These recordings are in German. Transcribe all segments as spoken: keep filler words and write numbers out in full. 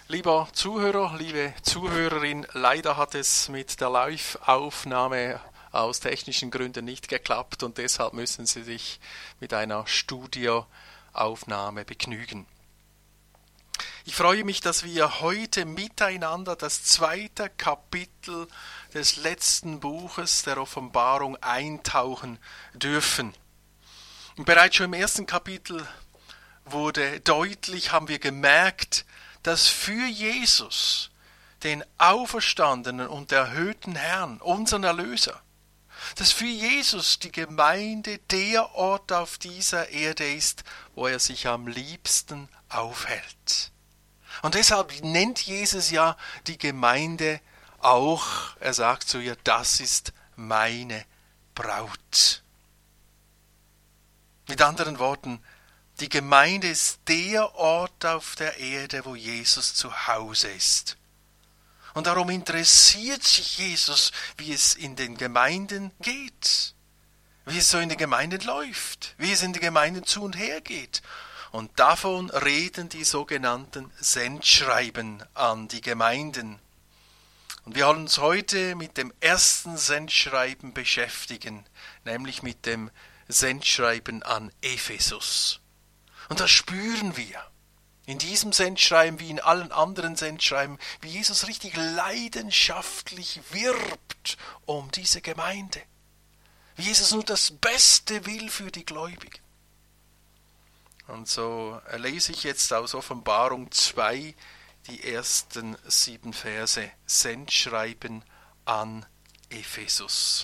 Lieber Zuhörer, liebe Zuhörerin, leider hat es mit der Live-Aufnahme aus technischen Gründen nicht geklappt und deshalb müssen Sie sich mit einer Studioaufnahme begnügen. Ich freue mich, dass wir heute miteinander das zweite Kapitel des letzten Buches der Offenbarung eintauchen dürfen. Und bereits schon im ersten Kapitel wurde deutlich, haben wir gemerkt, dass für Jesus, den auferstandenen und erhöhten Herrn, unseren Erlöser, dass für Jesus die Gemeinde der Ort auf dieser Erde ist, wo er sich am liebsten aufhält. Und deshalb nennt Jesus ja die Gemeinde auch, er sagt zu ihr, das ist meine Braut. Mit anderen Worten, die Gemeinde ist der Ort auf der Erde, wo Jesus zu Hause ist. Und darum interessiert sich Jesus, wie es in den Gemeinden geht, wie es so in den Gemeinden läuft, wie es in den Gemeinden zu und her geht. Und davon reden die sogenannten Sendschreiben an die Gemeinden. Und wir wollen uns heute mit dem ersten Sendschreiben beschäftigen, nämlich mit dem Sendschreiben an Ephesus. Und das spüren wir in diesem Sendschreiben wie in allen anderen Sendschreiben, wie Jesus richtig leidenschaftlich wirbt um diese Gemeinde. Wie Jesus nur das Beste will für die Gläubigen. Und so lese ich jetzt aus Offenbarung zwei die ersten sieben Verse, Sendschreiben an Ephesus.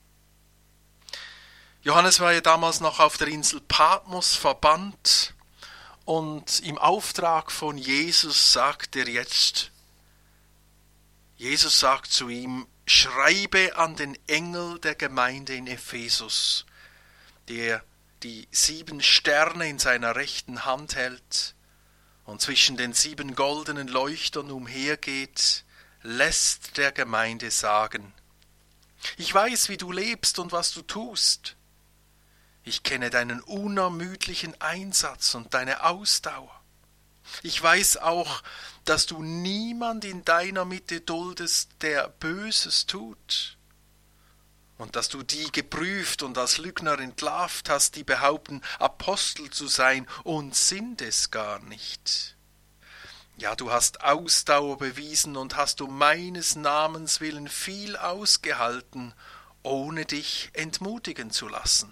Johannes war ja damals noch auf der Insel Patmos verbannt und im Auftrag von Jesus sagt er jetzt, Jesus sagt zu ihm, schreibe an den Engel der Gemeinde in Ephesus, der die sieben Sterne in seiner rechten Hand hält und zwischen den sieben goldenen Leuchtern umhergeht, lässt der Gemeinde sagen, ich weiß, wie du lebst und was du tust. Ich kenne deinen unermüdlichen Einsatz und deine Ausdauer. Ich weiß auch, dass du niemand in deiner Mitte duldest, der Böses tut. Und dass du die geprüft und als Lügner entlarvt hast, die behaupten, Apostel zu sein und sind es gar nicht. Ja, du hast Ausdauer bewiesen und hast um meines Namens willen viel ausgehalten, ohne dich entmutigen zu lassen.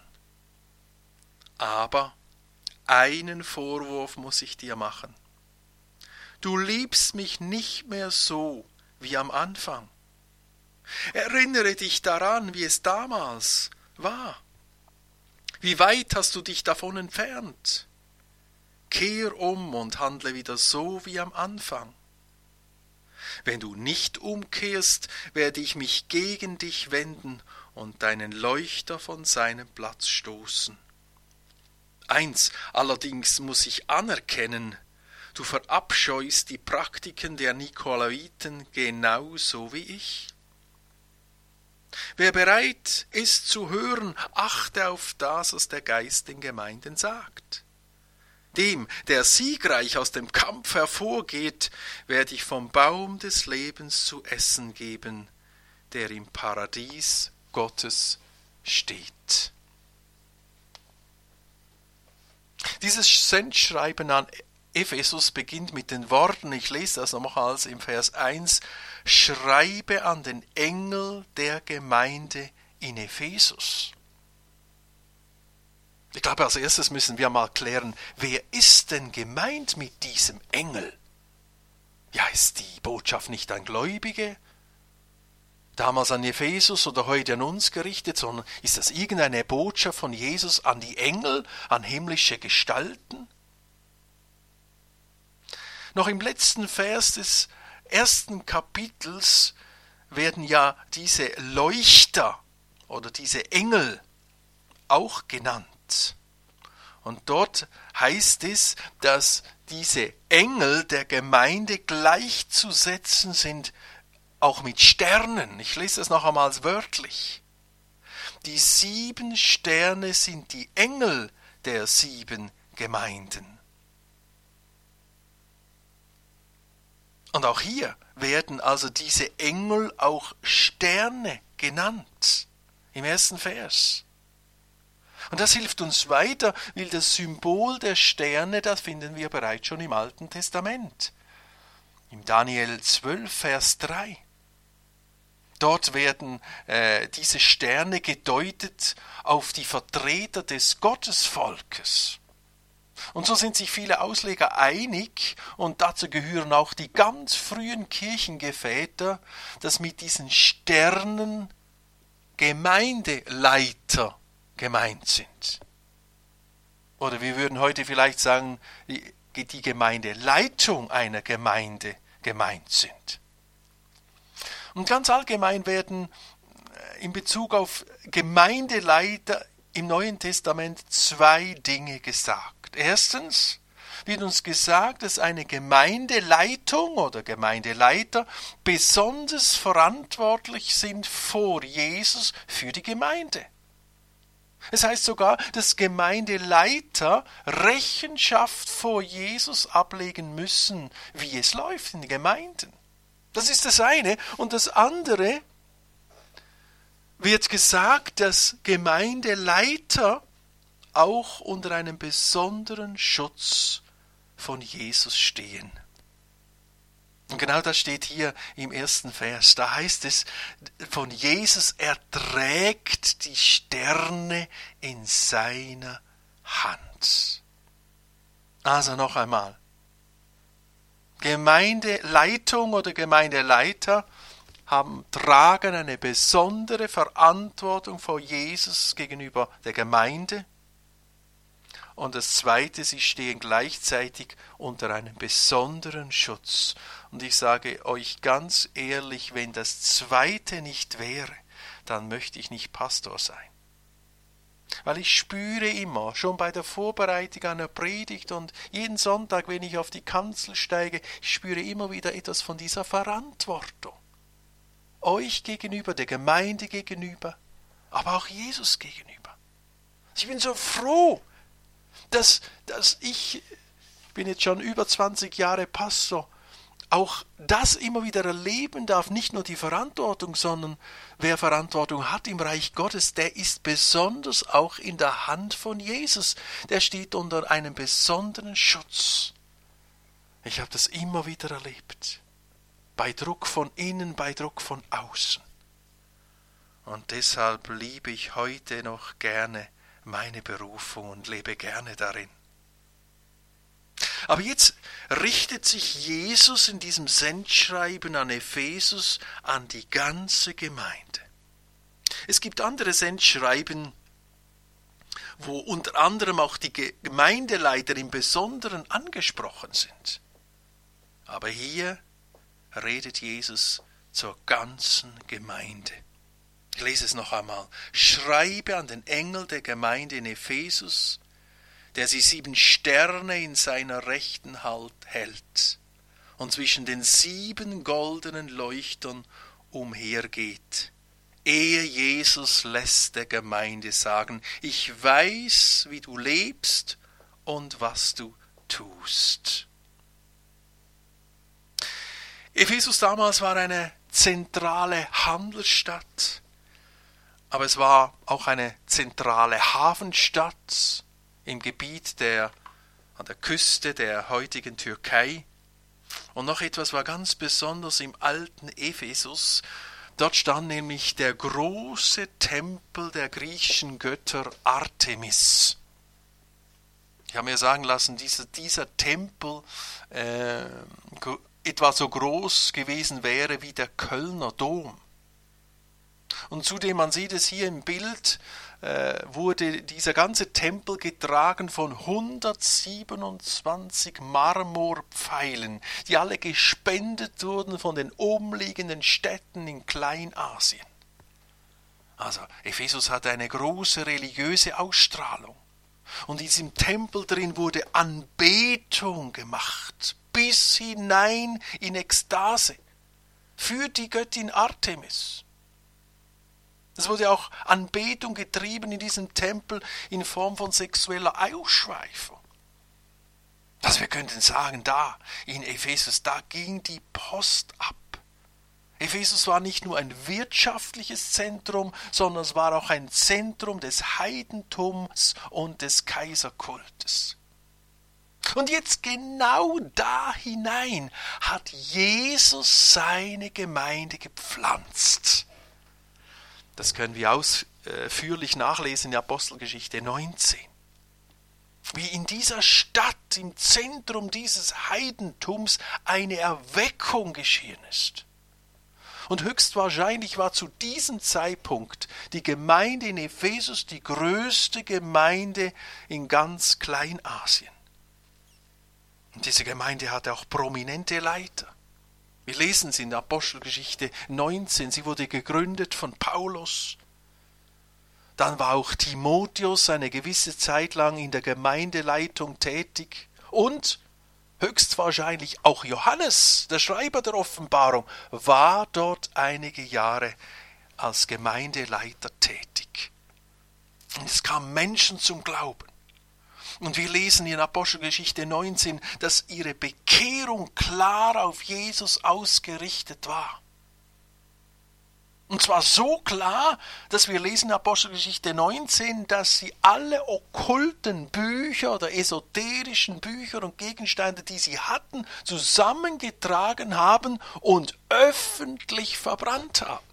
Aber einen Vorwurf muss ich dir machen. Du liebst mich nicht mehr so wie am Anfang. Erinnere dich daran, wie es damals war. Wie weit hast du dich davon entfernt? Kehr um und handle wieder so wie am Anfang. Wenn du nicht umkehrst, werde ich mich gegen dich wenden und deinen Leuchter von seinem Platz stoßen. Eins allerdings muss ich anerkennen, du verabscheust die Praktiken der Nikolaiten genauso wie ich. Wer bereit ist zu hören, achte auf das, was der Geist den Gemeinden sagt. Dem, der siegreich aus dem Kampf hervorgeht, werde ich vom Baum des Lebens zu essen geben, der im Paradies Gottes steht. Dieses Sendschreiben an Ephesus beginnt mit den Worten, ich lese das nochmals im Vers eins, schreibe an den Engel der Gemeinde in Ephesus. Ich glaube, als erstes müssen wir mal klären, wer ist denn gemeint mit diesem Engel? Ja, ist die Botschaft nicht an Gläubige, damals an Ephesus oder heute an uns gerichtet, sondern ist das irgendeine Botschaft von Jesus an die Engel, an himmlische Gestalten? Noch im letzten Vers des ersten Kapitels werden ja diese Leuchter oder diese Engel auch genannt. Und dort heißt es, dass diese Engel der Gemeinde gleichzusetzen sind, auch mit Sternen. Ich lese das noch einmal wörtlich. Die sieben Sterne sind die Engel der sieben Gemeinden. Und auch hier werden also diese Engel auch Sterne genannt, im ersten Vers. Und das hilft uns weiter, weil das Symbol der Sterne, das finden wir bereits schon im Alten Testament. Im Daniel zwölf, Vers drei. Dort werden äh, diese Sterne gedeutet auf die Vertreter des Gottesvolkes. Und so sind sich viele Ausleger einig, und dazu gehören auch die ganz frühen Kirchenväter, dass mit diesen Sternen Gemeindeleiter gemeint sind. Oder wir würden heute vielleicht sagen, die Gemeindeleitung einer Gemeinde gemeint sind. Und ganz allgemein werden in Bezug auf Gemeindeleiter im Neuen Testament zwei Dinge gesagt. Erstens wird uns gesagt, dass eine Gemeindeleitung oder Gemeindeleiter besonders verantwortlich sind vor Jesus für die Gemeinde. Es heißt sogar, dass Gemeindeleiter Rechenschaft vor Jesus ablegen müssen, wie es läuft in den Gemeinden. Das ist das eine. Und das andere wird gesagt, dass Gemeindeleiter auch unter einem besonderen Schutz von Jesus stehen. Und genau das steht hier im ersten Vers. Da heißt es von Jesus, er trägt die Sterne in seiner Hand. Also noch einmal. Gemeindeleitung oder Gemeindeleiter haben, tragen eine besondere Verantwortung vor Jesus gegenüber der Gemeinde. Und das Zweite, sie stehen gleichzeitig unter einem besonderen Schutz. Und ich sage euch ganz ehrlich, wenn das Zweite nicht wäre, dann möchte ich nicht Pastor sein. Weil ich spüre immer, schon bei der Vorbereitung einer Predigt und jeden Sonntag, wenn ich auf die Kanzel steige, ich spüre immer wieder etwas von dieser Verantwortung. Euch gegenüber, der Gemeinde gegenüber, aber auch Jesus gegenüber. Ich bin so froh, dass, dass ich, ich bin jetzt schon über zwanzig Jahre Pastor, auch das immer wieder erleben darf, nicht nur die Verantwortung, sondern wer Verantwortung hat im Reich Gottes, der ist besonders auch in der Hand von Jesus. Der steht unter einem besonderen Schutz. Ich habe das immer wieder erlebt. Bei Druck von innen, bei Druck von außen. Und deshalb liebe ich heute noch gerne meine Berufung und lebe gerne darin. Aber jetzt richtet sich Jesus in diesem Sendschreiben an Ephesus an die ganze Gemeinde. Es gibt andere Sendschreiben, wo unter anderem auch die Gemeindeleiter im Besonderen angesprochen sind. Aber hier redet Jesus zur ganzen Gemeinde. Ich lese es noch einmal. Schreibe an den Engel der Gemeinde in Ephesus, der sie sieben Sterne in seiner rechten Hand hält und zwischen den sieben goldenen Leuchtern umhergeht. Ehe Jesus lässt der Gemeinde sagen, ich weiß, wie du lebst und was du tust. Ephesus damals war eine zentrale Handelsstadt, aber es war auch eine zentrale Hafenstadt im Gebiet der, an der Küste der heutigen Türkei. Und noch etwas war ganz besonders im alten Ephesus. Dort stand nämlich der große Tempel der griechischen Götter Artemis. Ich habe mir sagen lassen, dieser, dieser Tempel äh, etwa so groß gewesen wäre wie der Kölner Dom. Und zudem, man sieht es hier im Bild, äh, wurde dieser ganze Tempel getragen von hundertsiebenundzwanzig Marmorpfeilen, die alle gespendet wurden von den umliegenden Städten in Kleinasien. Also Ephesus hatte eine große religiöse Ausstrahlung. Und in diesem Tempel drin wurde Anbetung gemacht, bis hinein in Ekstase für die Göttin Artemis. Es wurde auch Anbetung getrieben in diesem Tempel in Form von sexueller Ausschweifung. Also wir könnten sagen, da in Ephesus, da ging die Post ab. Ephesus war nicht nur ein wirtschaftliches Zentrum, sondern es war auch ein Zentrum des Heidentums und des Kaiserkultes. Und jetzt genau da hinein hat Jesus seine Gemeinde gepflanzt. Das können wir ausführlich nachlesen in der Apostelgeschichte neunzehn. Wie in dieser Stadt, im Zentrum dieses Heidentums, eine Erweckung geschehen ist. Und höchstwahrscheinlich war zu diesem Zeitpunkt die Gemeinde in Ephesus die größte Gemeinde in ganz Kleinasien. Und diese Gemeinde hatte auch prominente Leiter. Wir lesen es in der Apostelgeschichte neunzehn, sie wurde gegründet von Paulus. Dann war auch Timotheus eine gewisse Zeit lang in der Gemeindeleitung tätig. Und höchstwahrscheinlich auch Johannes, der Schreiber der Offenbarung, war dort einige Jahre als Gemeindeleiter tätig. Und es kamen Menschen zum Glauben. Und wir lesen in Apostelgeschichte neunzehn, dass ihre Bekehrung klar auf Jesus ausgerichtet war. Und zwar so klar, dass wir lesen in Apostelgeschichte neunzehn, dass sie alle okkulten Bücher oder esoterischen Bücher und Gegenstände, die sie hatten, zusammengetragen haben und öffentlich verbrannt haben.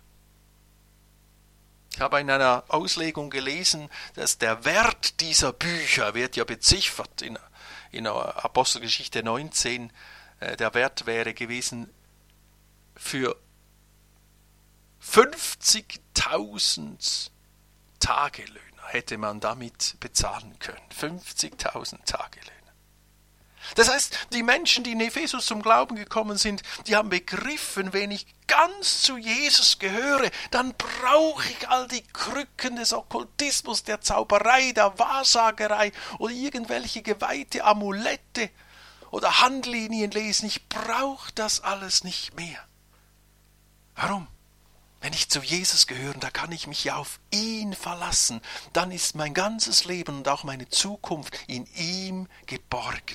Ich habe in einer Auslegung gelesen, dass der Wert dieser Bücher, wird ja beziffert in, in Apostelgeschichte neunzehn, der Wert wäre gewesen für fünfzigtausend Tagelöhner hätte man damit bezahlen können. fünfzigtausend Tagelöhner. Das heißt, die Menschen, die in Ephesus zum Glauben gekommen sind, die haben begriffen, wenn ich ganz zu Jesus gehöre, dann brauche ich all die Krücken des Okkultismus, der Zauberei, der Wahrsagerei oder irgendwelche geweihte Amulette oder Handlinien lesen. Ich brauche das alles nicht mehr. Warum? Wenn ich zu Jesus gehöre, da kann ich mich ja auf ihn verlassen. Dann ist mein ganzes Leben und auch meine Zukunft in ihm geborgen.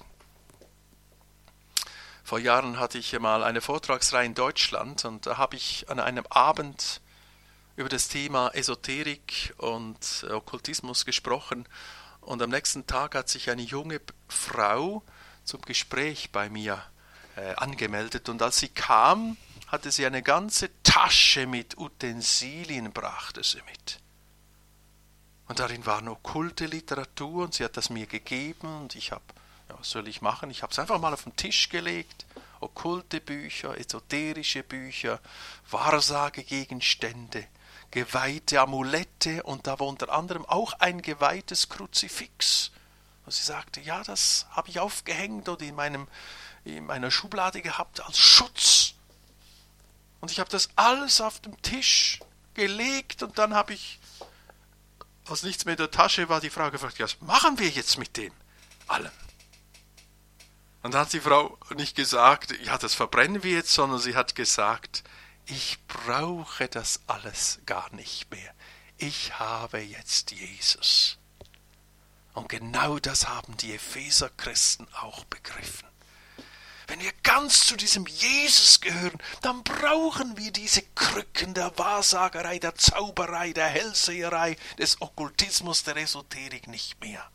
Vor Jahren hatte ich mal eine Vortragsreihe in Deutschland und da habe ich an einem Abend über das Thema Esoterik und Okkultismus gesprochen. Und am nächsten Tag hat sich eine junge Frau zum Gespräch bei mir äh, angemeldet. Und als sie kam, hatte sie eine ganze Tasche mit Utensilien, brachte sie mit. Und darin war okkulte Literatur und sie hat das mir gegeben und ich habe, ja, was soll ich machen? Ich habe es einfach mal auf den Tisch gelegt. Okkulte Bücher, esoterische Bücher, Wahrsagegegenstände, geweihte Amulette und da war unter anderem auch ein geweihtes Kruzifix. Und sie sagte, ja, das habe ich aufgehängt oder in, meinem, in meiner Schublade gehabt als Schutz. Und ich habe das alles auf den Tisch gelegt und dann habe ich, als nichts mehr in der Tasche war, die Frau gefragt, was machen wir jetzt mit dem allem? Und dann hat die Frau nicht gesagt, ja, das verbrennen wir jetzt, sondern sie hat gesagt, ich brauche das alles gar nicht mehr. Ich habe jetzt Jesus. Und genau das haben die Epheser-Christen auch begriffen. Wenn wir ganz zu diesem Jesus gehören, dann brauchen wir diese Krücken der Wahrsagerei, der Zauberei, der Hellseherei, des Okkultismus, der Esoterik nicht mehr.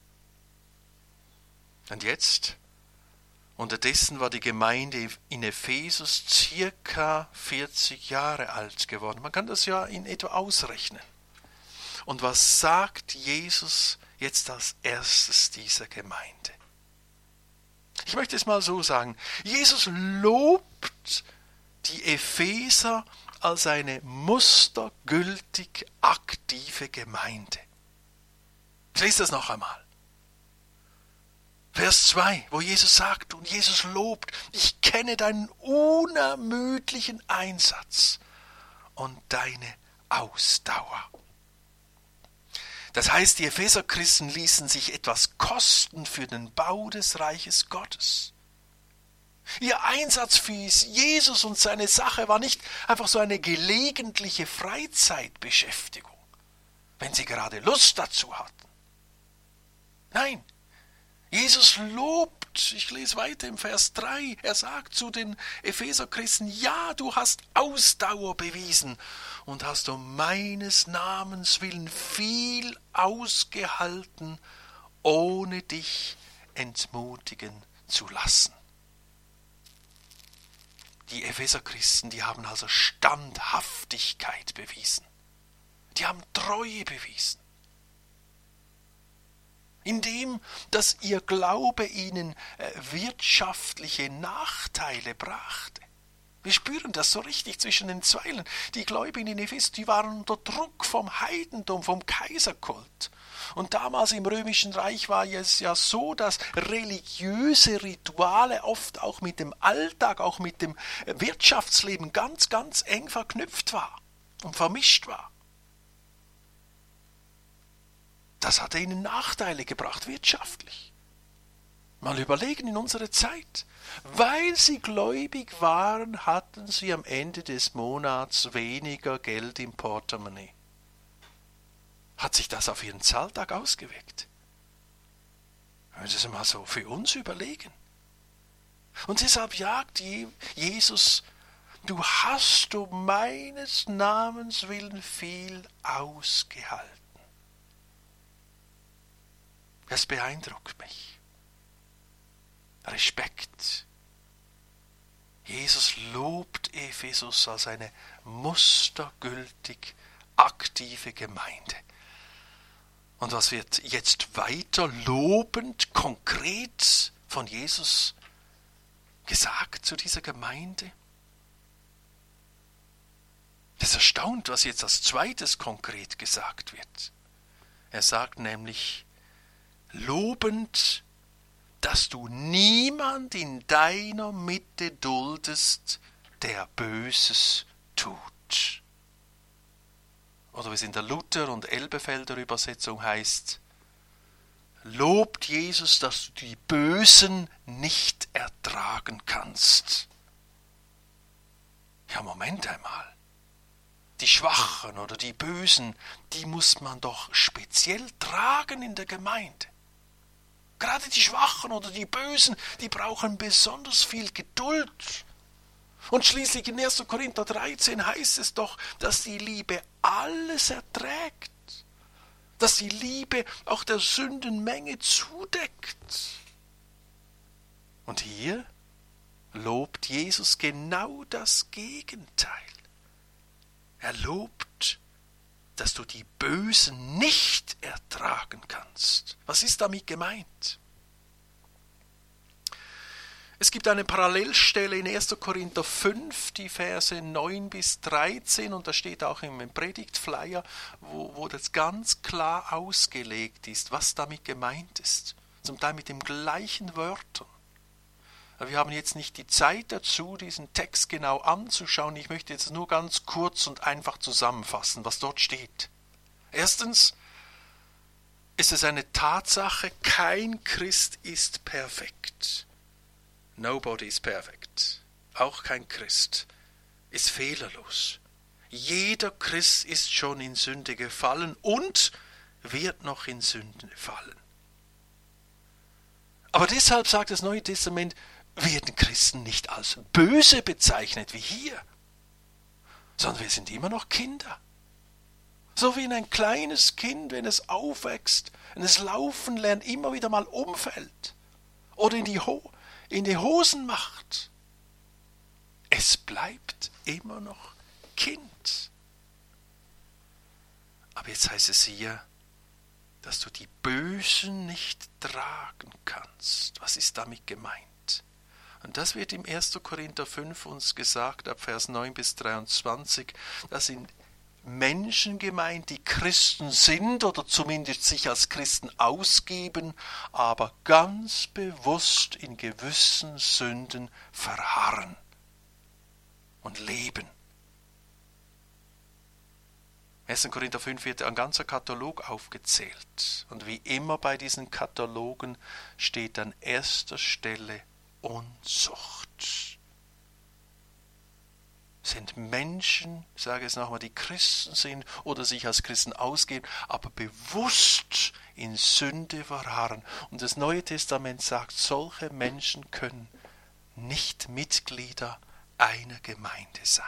Und jetzt, unterdessen war die Gemeinde in Ephesus circa vierzig Jahre alt geworden. Man kann das ja in etwa ausrechnen. Und was sagt Jesus jetzt als erstes dieser Gemeinde? Ich möchte es mal so sagen, Jesus lobt die Epheser als eine mustergültig aktive Gemeinde. Ich lese das noch einmal. Vers zwei, wo Jesus sagt und Jesus lobt, ich kenne deinen unermüdlichen Einsatz und deine Ausdauer. Das heißt, die Epheser-Christen ließen sich etwas kosten für den Bau des Reiches Gottes. Ihr Einsatz für Jesus und seine Sache war nicht einfach so eine gelegentliche Freizeitbeschäftigung, wenn sie gerade Lust dazu hatten. Nein, Jesus lobt Und ich lese weiter im Vers drei. Er sagt zu den Epheser-Christen, ja, du hast Ausdauer bewiesen und hast um meines Namens willen viel ausgehalten, ohne dich entmutigen zu lassen. Die Epheser-Christen, die haben also Standhaftigkeit bewiesen. Die haben Treue bewiesen. Indem, dass ihr Glaube ihnen äh, wirtschaftliche Nachteile brachte. Wir spüren das so richtig zwischen den Zeilen. Die Gläubigen in Ephesus, die waren unter Druck vom Heidentum, vom Kaiserkult. Und damals im Römischen Reich war es ja so, dass religiöse Rituale oft auch mit dem Alltag, auch mit dem Wirtschaftsleben ganz, ganz eng verknüpft war und vermischt war. Das hatte ihnen Nachteile gebracht, wirtschaftlich. Mal überlegen in unserer Zeit. Weil sie gläubig waren, hatten sie am Ende des Monats weniger Geld im Portemonnaie. Hat sich das auf ihren Zahltag ausgewirkt? Wenn wir das mal so für uns überlegen. Und deshalb jagt Jesus, du hast um meines Namens willen viel ausgehalten. Das beeindruckt mich. Respekt. Jesus lobt Ephesus als eine mustergültig aktive Gemeinde. Und was wird jetzt weiter lobend, konkret von Jesus gesagt zu dieser Gemeinde? Es ist erstaunt, was jetzt als zweites konkret gesagt wird. Er sagt nämlich, lobend, dass du niemand in deiner Mitte duldest, der Böses tut. Oder wie es in der Luther- und Elbefelder Übersetzung heißt, lobt Jesus, dass du die Bösen nicht ertragen kannst. Ja, Moment einmal. Die Schwachen oder die Bösen, die muss man doch speziell tragen in der Gemeinde. Gerade die Schwachen oder die Bösen, die brauchen besonders viel Geduld. Und schließlich in erster Korinther dreizehn heißt es doch, dass die Liebe alles erträgt. Dass die Liebe auch der Sündenmenge zudeckt. Und hier lobt Jesus genau das Gegenteil. Er lobt, dass du die Bösen nicht ertragen kannst. Was ist damit gemeint? Es gibt eine Parallelstelle in erster Korinther fünf, die Verse neun bis dreizehn, und das steht auch im Predigtflyer, wo, wo das ganz klar ausgelegt ist, was damit gemeint ist. Zum Teil mit den gleichen Wörtern. Wir haben jetzt nicht die Zeit dazu, diesen Text genau anzuschauen. Ich möchte jetzt nur ganz kurz und einfach zusammenfassen, was dort steht. Erstens ist es eine Tatsache, kein Christ ist perfekt. Nobody is perfect. Auch kein Christ ist fehlerlos. Jeder Christ ist schon in Sünde gefallen und wird noch in Sünde fallen. Aber deshalb sagt das Neue Testament, werden Christen nicht als böse bezeichnet wie hier, sondern wir sind immer noch Kinder. So wie ein kleines Kind, wenn es aufwächst, wenn es laufen lernt, immer wieder mal umfällt oder in die, Ho- in die Hosen macht. Es bleibt immer noch Kind. Aber jetzt heißt es hier, dass du die Bösen nicht tragen kannst. Was ist damit gemeint? Und das wird im erster Korinther fünf uns gesagt, ab Vers neun bis dreiundzwanzig, dass in Menschen gemeint, die Christen sind oder zumindest sich als Christen ausgeben, aber ganz bewusst in gewissen Sünden verharren und leben. Im erster Korinther fünf wird ein ganzer Katalog aufgezählt. Und wie immer bei diesen Katalogen steht an erster Stelle Unzucht. sind Menschen, ich sage es nochmal, die Christen sind oder sich als Christen ausgeben, aber bewusst in Sünde verharren. Und das Neue Testament sagt, solche Menschen können nicht Mitglieder einer Gemeinde sein.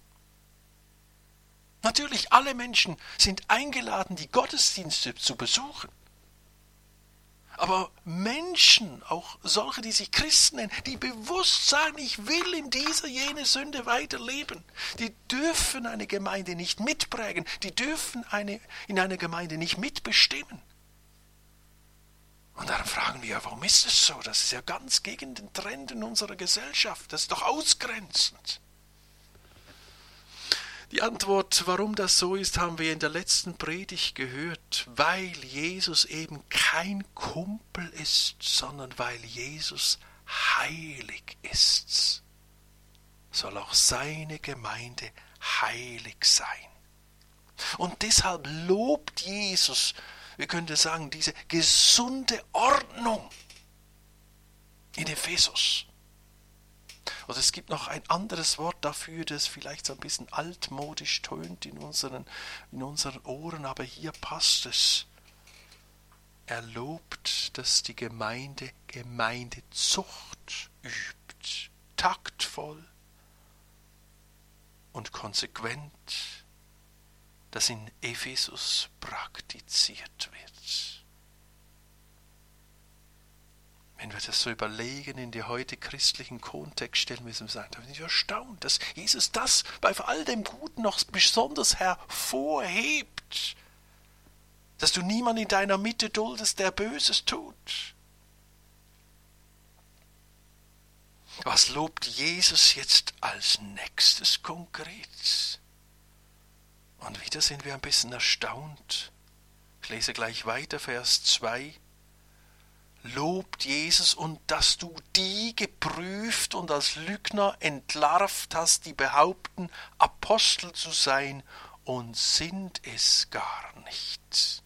Natürlich, alle Menschen sind eingeladen, die Gottesdienste zu besuchen. Aber Menschen, auch solche, die sich Christen nennen, die bewusst sagen, ich will in dieser, jene Sünde weiterleben, die dürfen eine Gemeinde nicht mitprägen, die dürfen eine, in einer Gemeinde nicht mitbestimmen. Und dann fragen wir, warum ist es so? Das ist ja ganz gegen den Trend in unserer Gesellschaft, das ist doch ausgrenzend. Die Antwort, warum das so ist, haben wir in der letzten Predigt gehört, weil Jesus eben kein Kumpel ist, sondern weil Jesus heilig ist, soll auch seine Gemeinde heilig sein. Und deshalb lobt Jesus, wir könnten sagen, diese gesunde Ordnung in Ephesus. Oder es gibt noch ein anderes Wort dafür, das vielleicht so ein bisschen altmodisch tönt in unseren, in unseren Ohren, aber hier passt es. Er lobt, dass die Gemeinde Gemeindezucht übt, taktvoll und konsequent, das in Ephesus praktiziert wird. Wenn wir das so überlegen in die heute christlichen Kontext, stellen wir es uns sagen, da bin ich erstaunt, dass Jesus das bei all dem Guten noch besonders hervorhebt, dass du niemanden in deiner Mitte duldest, der Böses tut. Was lobt Jesus jetzt als nächstes konkret? Und wieder sind wir ein bisschen erstaunt. Ich lese gleich weiter, Vers zwei. Lobt Jesus und dass du die geprüft und als Lügner entlarvt hast, die behaupten, Apostel zu sein und sind es gar nicht.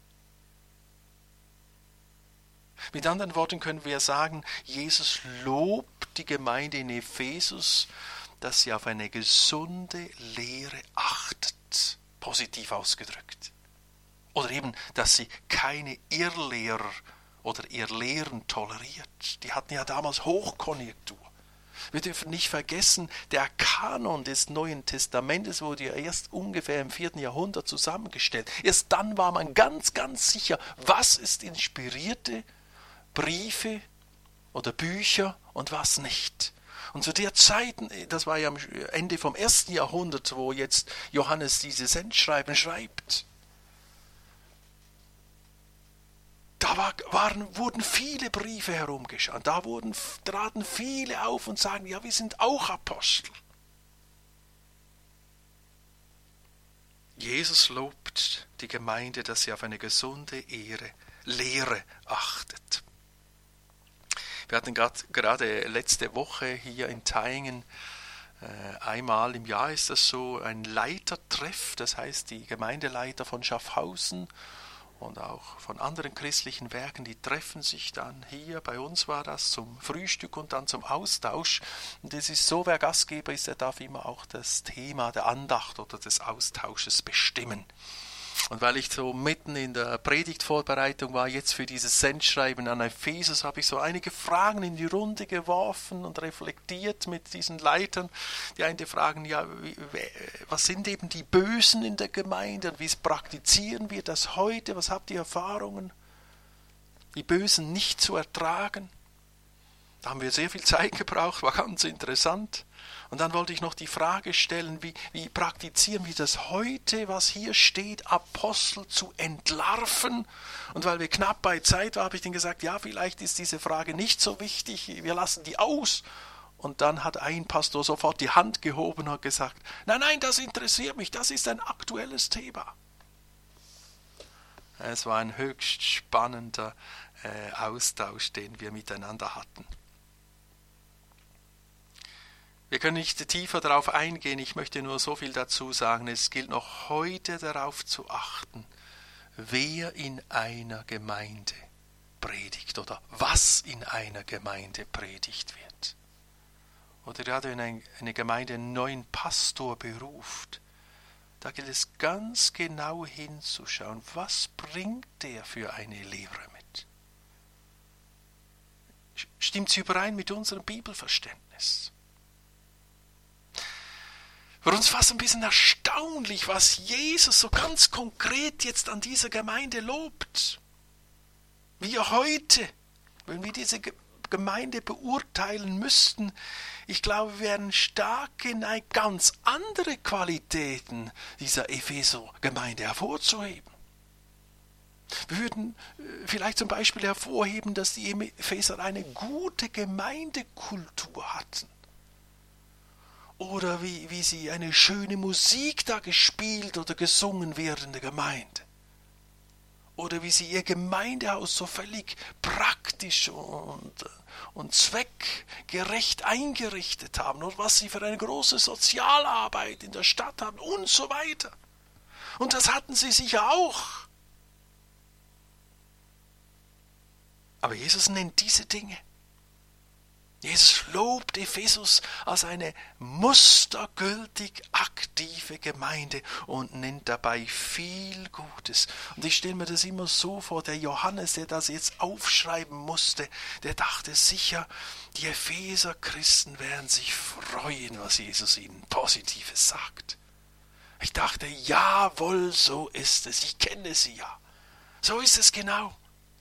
Mit anderen Worten können wir sagen, Jesus lobt die Gemeinde in Ephesus, dass sie auf eine gesunde Lehre achtet, positiv ausgedrückt. Oder eben, dass sie keine Irrlehrer oder ihr Lehren toleriert. Die hatten ja damals Hochkonjunktur. Wir dürfen nicht vergessen, der Kanon des Neuen Testamentes wurde ja erst ungefähr im vierten Jahrhundert zusammengestellt. Erst dann war man ganz, ganz sicher, was ist inspirierte Briefe oder Bücher und was nicht. Und zu der Zeit, das war ja am Ende vom ersten Jahrhundert, wo jetzt Johannes diese Sendschreiben schreibt, da war, waren, wurden viele Briefe herumgeschaut. Da wurden, traten viele auf und sagen, ja, wir sind auch Apostel. Jesus lobt die Gemeinde, dass sie auf eine gesunde Ehre, Lehre achtet. Wir hatten grad, gerade letzte Woche hier in Thaingen, äh, einmal im Jahr ist das so, ein Leitertreff, das heißt die Gemeindeleiter von Schaffhausen und auch von anderen christlichen Werken, die treffen sich dann hier, bei uns war das, zum Frühstück und dann zum Austausch. Und es ist so, wer Gastgeber ist, der darf immer auch das Thema der Andacht oder des Austausches bestimmen. Und weil ich so mitten in der Predigtvorbereitung war, jetzt für dieses Sendschreiben an Ephesus, habe ich so einige Fragen in die Runde geworfen und reflektiert mit diesen Leitern. Die einen fragen, ja, wie, was sind eben die Bösen in der Gemeinde und wie praktizieren wir das heute? Was habt ihr Erfahrungen, die Bösen nicht zu ertragen? Da haben wir sehr viel Zeit gebraucht, war ganz interessant. Und dann wollte ich noch die Frage stellen, wie, wie praktizieren wir das heute, was hier steht, Apostel zu entlarven? Und weil wir knapp bei Zeit waren, habe ich dann gesagt, ja, vielleicht ist diese Frage nicht so wichtig, wir lassen die aus. Und dann hat ein Pastor sofort die Hand gehoben und hat gesagt, nein, nein, das interessiert mich, das ist ein aktuelles Thema. Es war ein höchst spannender äh, Austausch, den wir miteinander hatten. Wir können nicht tiefer darauf eingehen, ich möchte nur so viel dazu sagen, es gilt noch heute darauf zu achten, wer in einer Gemeinde predigt oder was in einer Gemeinde predigt wird. oder gerade wenn eine Gemeinde einen neuen Pastor beruft, da gilt es ganz genau hinzuschauen, was bringt der für eine Lehre mit? Stimmt sie überein mit unserem Bibelverständnis? Für uns fast ein bisschen erstaunlich, was Jesus so ganz konkret jetzt an dieser Gemeinde lobt. Wir heute, wenn wir diese Gemeinde beurteilen müssten, ich glaube, wir wären stark geneigt, ganz andere Qualitäten dieser Epheser-Gemeinde hervorzuheben. Wir würden vielleicht zum Beispiel hervorheben, dass die Epheser eine gute Gemeindekultur hatten. Oder wie, wie sie eine schöne Musik da gespielt oder gesungen wird in der Gemeinde. Oder wie sie ihr Gemeindehaus so völlig praktisch und, und zweckgerecht eingerichtet haben. Und was sie für eine große Sozialarbeit in der Stadt haben und so weiter. Und das hatten sie sicher auch. Aber Jesus nennt diese Dinge. Jesus lobt Ephesus als eine mustergültig aktive Gemeinde und nennt dabei viel Gutes. Und ich stelle mir das immer so vor, der Johannes, der das jetzt aufschreiben musste, der dachte sicher, die Epheser Christen werden sich freuen, was Jesus ihnen Positives sagt. Ich dachte, jawohl, so ist es, ich kenne sie ja. So ist es genau.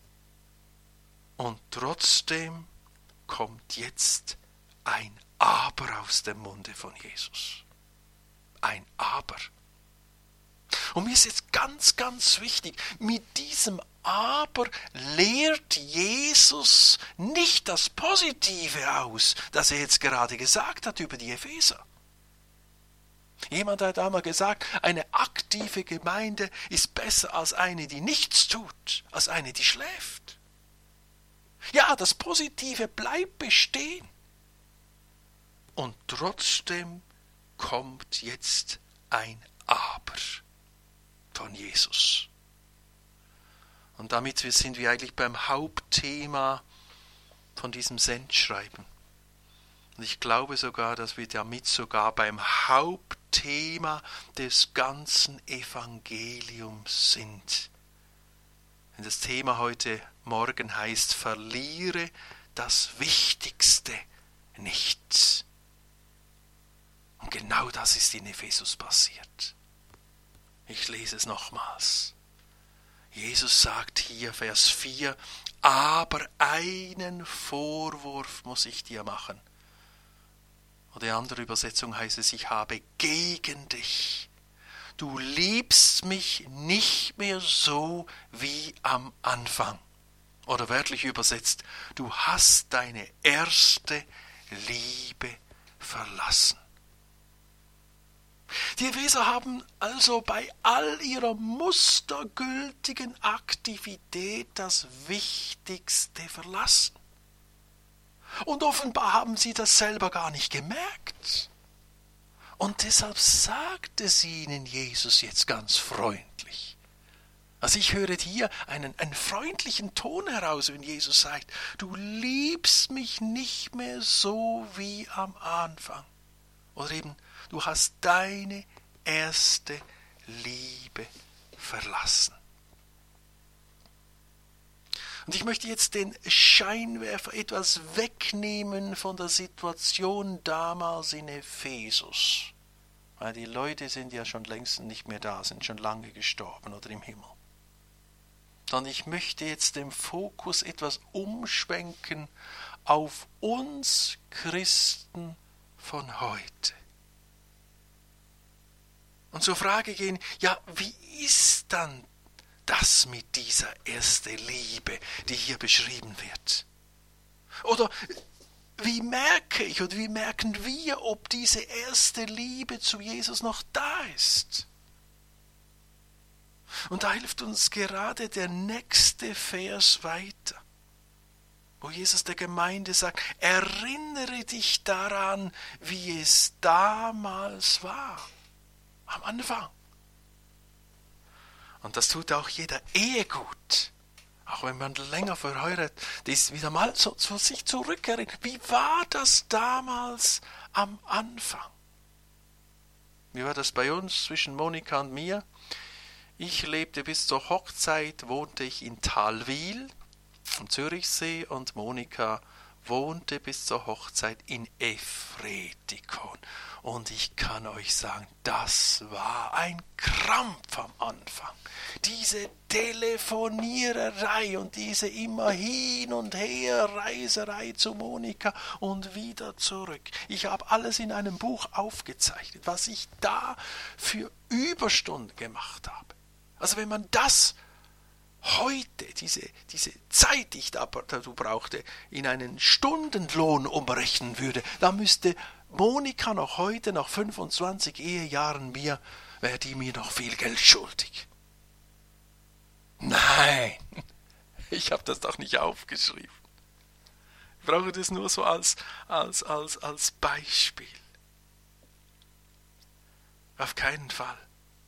Und trotzdem kommt jetzt ein Aber aus dem Munde von Jesus. Ein Aber. Und mir ist jetzt ganz, ganz wichtig, mit diesem Aber lehrt Jesus nicht das Positive aus, das er jetzt gerade gesagt hat über die Epheser. Jemand hat einmal gesagt, eine aktive Gemeinde ist besser als eine, die nichts tut, als eine, die schläft. Ja, das Positive bleibt bestehen. Und trotzdem kommt jetzt ein Aber von Jesus. Und damit sind wir eigentlich beim Hauptthema von diesem Sendschreiben. Und ich glaube sogar, dass wir damit sogar beim Hauptthema des ganzen Evangeliums sind. Denn das Thema heute Morgen heißt, verliere das Wichtigste nicht. Und genau das ist in Ephesus passiert. Ich lese es nochmals. Jesus sagt hier, Vers vier, aber einen Vorwurf muss ich dir machen. Oder in anderer Übersetzung heißt es, ich habe gegen dich. Du liebst mich nicht mehr so wie am Anfang. Oder wörtlich übersetzt, du hast deine erste Liebe verlassen. Die Epheser haben also bei all ihrer mustergültigen Aktivität das Wichtigste verlassen. Und offenbar haben sie das selber gar nicht gemerkt. Und deshalb sagt es ihnen Jesus jetzt ganz freundlich. Also ich höre hier einen, einen freundlichen Ton heraus, wenn Jesus sagt, du liebst mich nicht mehr so wie am Anfang. Oder eben, du hast deine erste Liebe verlassen. Und ich möchte jetzt den Scheinwerfer etwas wegnehmen von der Situation damals in Ephesus. Weil die Leute sind ja schon längst nicht mehr da, sind schon lange gestorben oder im Himmel. Sondern ich möchte jetzt den Fokus etwas umschwenken auf uns Christen von heute. Und zur Frage gehen, ja, wie ist dann das mit dieser ersten Liebe, die hier beschrieben wird? Oder wie merke ich oder wie merken wir, ob diese erste Liebe zu Jesus noch da ist? Und da hilft uns gerade der nächste Vers weiter, wo Jesus der Gemeinde sagt, erinnere dich daran, wie es damals war, am Anfang. Und das tut auch jeder Ehe gut. auch wenn man länger verheiratet ist, wieder mal so zu sich zurückerinnert. Wie war das damals am Anfang? Wie war das bei uns zwischen Monika und mir? Ich lebte bis zur Hochzeit, wohnte ich in Thalwil am Zürichsee und Monika wohnte bis zur Hochzeit in Efretikon. Und ich kann euch sagen, das war ein Krampf am Anfang. Diese Telefoniererei und diese immer hin und her Reiserei zu Monika und wieder zurück. Ich habe alles in einem Buch aufgezeichnet, was ich da für Überstunden gemacht habe. Also wenn man das heute, diese, diese Zeit, die ich da dazu brauchte, in einen Stundenlohn umrechnen würde, dann müsste Monika noch heute, nach fünfundzwanzig Ehejahren mir, wäre die mir noch viel Geld schuldig. Nein, ich habe das doch nicht aufgeschrieben. Ich brauche das nur so als, als, als, als Beispiel. Auf keinen Fall.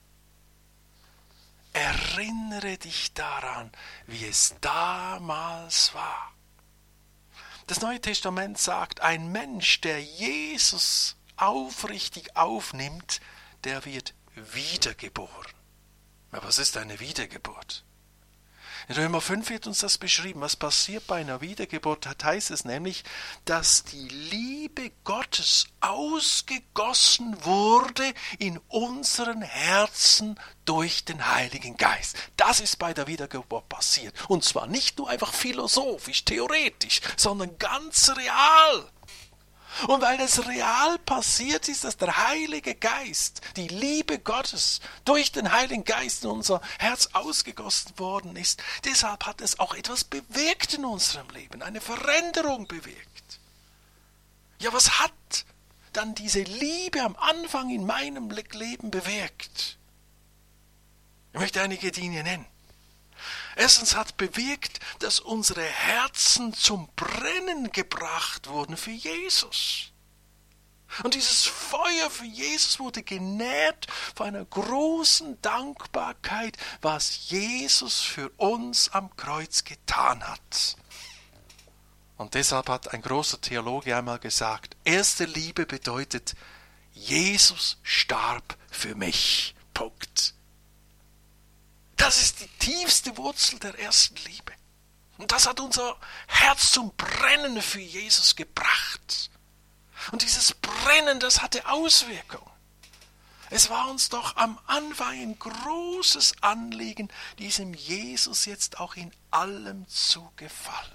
Erinnere dich daran, wie es damals war. Das Neue Testament sagt, ein Mensch, der Jesus aufrichtig aufnimmt, der wird wiedergeboren. Aber was ist eine Wiedergeburt? In Römer fünf wird uns das beschrieben. Was passiert bei einer Wiedergeburt? Da heißt es nämlich, dass die Liebe Gottes ausgegossen wurde in unseren Herzen durch den Heiligen Geist. Das ist bei der Wiedergeburt passiert. Und zwar nicht nur einfach philosophisch, theoretisch, sondern ganz real. Und weil das real passiert ist, dass der Heilige Geist, die Liebe Gottes, durch den Heiligen Geist in unser Herz ausgegossen worden ist, deshalb hat es auch etwas bewirkt in unserem Leben, eine Veränderung bewirkt. Ja, was hat dann diese Liebe am Anfang in meinem Leben bewirkt? Ich möchte einige Dinge nennen. Erstens hat bewirkt, dass unsere Herzen zum Brennen gebracht wurden für Jesus. Und dieses Feuer für Jesus wurde genährt von einer großen Dankbarkeit, was Jesus für uns am Kreuz getan hat. Und deshalb hat ein großer Theologe einmal gesagt, erste Liebe bedeutet, Jesus starb für mich. Punkt. Das ist die tiefste Wurzel der ersten Liebe. Und das hat unser Herz zum Brennen für Jesus gebracht. Und dieses Brennen, das hatte Auswirkungen. Es war uns doch am Anfang ein großes Anliegen, diesem Jesus jetzt auch in allem zu gefallen.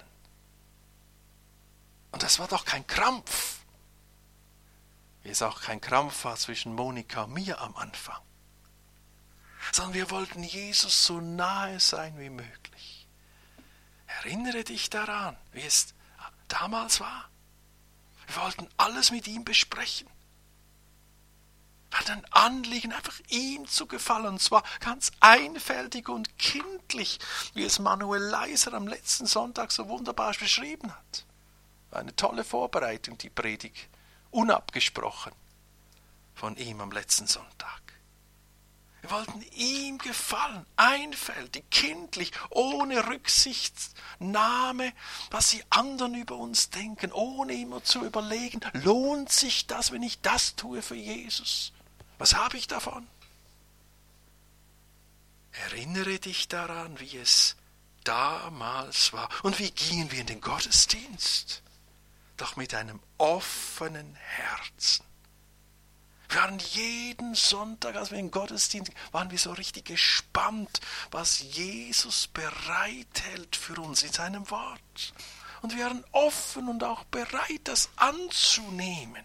Und das war doch kein Krampf. Wie es auch kein Krampf war zwischen Monika und mir am Anfang. Sondern wir wollten Jesus so nahe sein wie möglich. Erinnere dich daran, wie es damals war. Wir wollten alles mit ihm besprechen. Wir hatten ein Anliegen, einfach ihm zu gefallen, und zwar ganz einfältig und kindlich, wie es Manuel Leiser am letzten Sonntag so wunderbar beschrieben hat. Eine tolle Vorbereitung, die Predigt, unabgesprochen von ihm am letzten Sonntag. Wir wollten ihm gefallen, einfältig, kindlich, ohne Rücksichtnahme, was die anderen über uns denken, ohne immer zu überlegen, lohnt sich das, wenn ich das tue für Jesus? Was habe ich davon? Erinnere dich daran, wie es damals war. Und wie gingen wir in den Gottesdienst? Doch mit einem offenen Herzen. Wir waren jeden Sonntag, als wir in den Gottesdienst waren, wir so richtig gespannt, was Jesus bereithält für uns in seinem Wort. Und wir waren offen und auch bereit, das anzunehmen.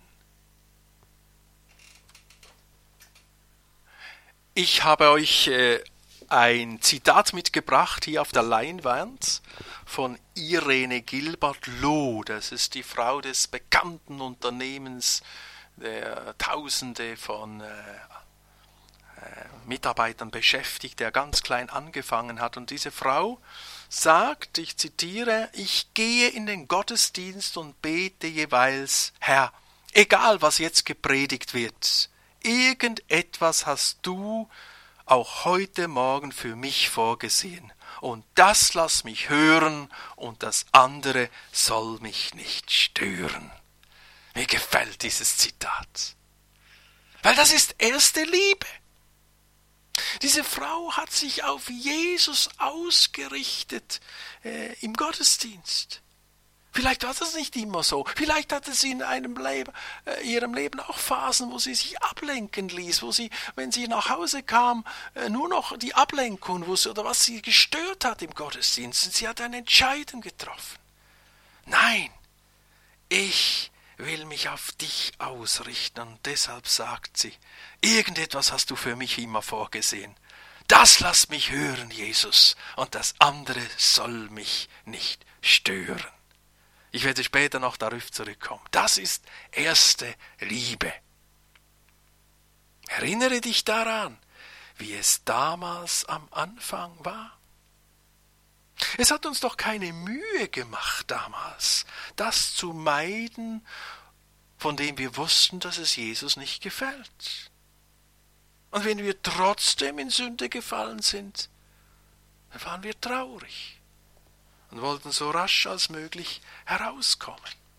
Ich habe euch äh, ein Zitat mitgebracht hier auf der Leinwand von Irene Gilbert-Loh. Das ist die Frau des bekannten Unternehmens, der Tausende von äh, äh, Mitarbeitern beschäftigt, der ganz klein angefangen hat. Und diese Frau sagt, ich zitiere, ich gehe in den Gottesdienst und bete jeweils, Herr, egal was jetzt gepredigt wird, irgendetwas hast du auch heute Morgen für mich vorgesehen. und das lass mich hören und das andere soll mich nicht stören. Mir gefällt dieses Zitat. Weil das ist erste Liebe. Diese Frau hat sich auf Jesus ausgerichtet äh, im Gottesdienst. Vielleicht war das nicht immer so. Vielleicht hatte sie in einem Leben, äh, ihrem Leben auch Phasen, wo sie sich ablenken ließ, wo sie, wenn sie nach Hause kam, äh, nur noch die Ablenkung wusste oder was sie gestört hat im Gottesdienst. Und sie hat eine Entscheidung getroffen. Nein, ich will mich auf dich ausrichten und deshalb sagt sie, irgendetwas hast du für mich immer vorgesehen. Das lass mich hören, Jesus, und das andere soll mich nicht stören. Ich werde später noch darauf zurückkommen. Das ist erste Liebe. Erinnere dich daran, wie es damals am Anfang war. Es hat uns doch keine Mühe gemacht damals, das zu meiden, von dem wir wussten, dass es Jesus nicht gefällt. Und wenn wir trotzdem in Sünde gefallen sind, dann waren wir traurig und wollten so rasch als möglich herauskommen.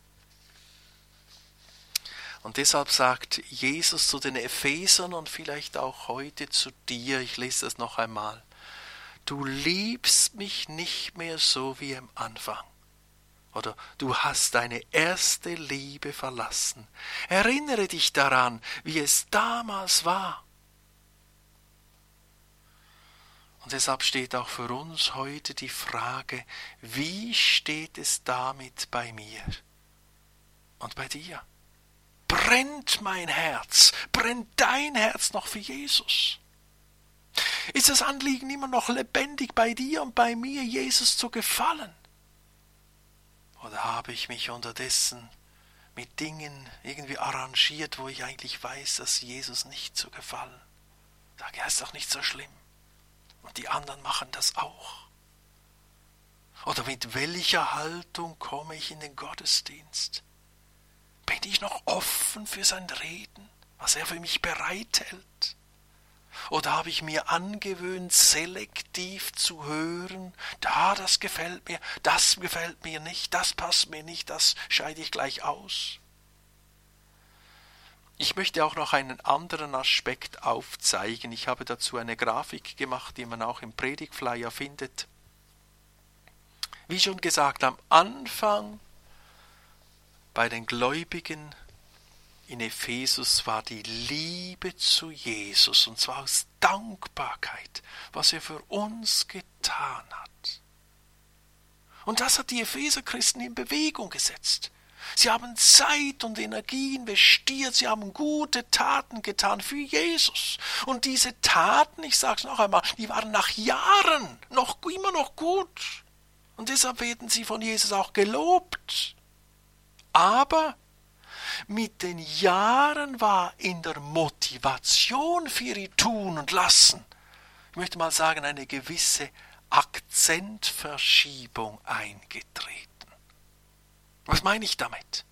Und deshalb sagt Jesus zu den Ephesern und vielleicht auch heute zu dir, ich lese das noch einmal, du liebst mich nicht mehr so wie am Anfang. Oder du hast deine erste Liebe verlassen. Erinnere dich daran, wie es damals war. Und deshalb steht auch für uns heute die Frage, wie steht es damit bei mir und bei dir? Brennt mein Herz? Brennt dein Herz noch für Jesus? Ist das Anliegen immer noch lebendig bei dir und bei mir, Jesus zu gefallen? Oder habe ich mich unterdessen mit Dingen irgendwie arrangiert, wo ich eigentlich weiß, dass Jesus nicht zu gefallen? Ich sage, ja, ist doch nicht so schlimm. Und die anderen machen das auch. Oder mit welcher Haltung komme ich in den Gottesdienst? Bin ich noch offen für sein Reden, was er für mich bereithält? Oder habe ich mir angewöhnt, selektiv zu hören, da, das gefällt mir, das gefällt mir nicht, das passt mir nicht, das scheide ich gleich aus? Ich möchte auch noch einen anderen Aspekt aufzeigen. Ich habe dazu eine Grafik gemacht, die man auch im Predigtflyer findet. Wie schon gesagt, am Anfang bei den Gläubigen in Ephesus war die Liebe zu Jesus, und zwar aus Dankbarkeit, was er für uns getan hat. Und das hat die Epheser-Christen in Bewegung gesetzt. Sie haben Zeit und Energie investiert, sie haben gute Taten getan für Jesus. Und diese Taten, ich sage es noch einmal, die waren nach Jahren noch immer noch gut. Und deshalb werden sie von Jesus auch gelobt. Aber mit den Jahren war in der Motivation für ihr Tun und Lassen, ich möchte mal sagen, eine gewisse Akzentverschiebung eingetreten. Was meine ich damit?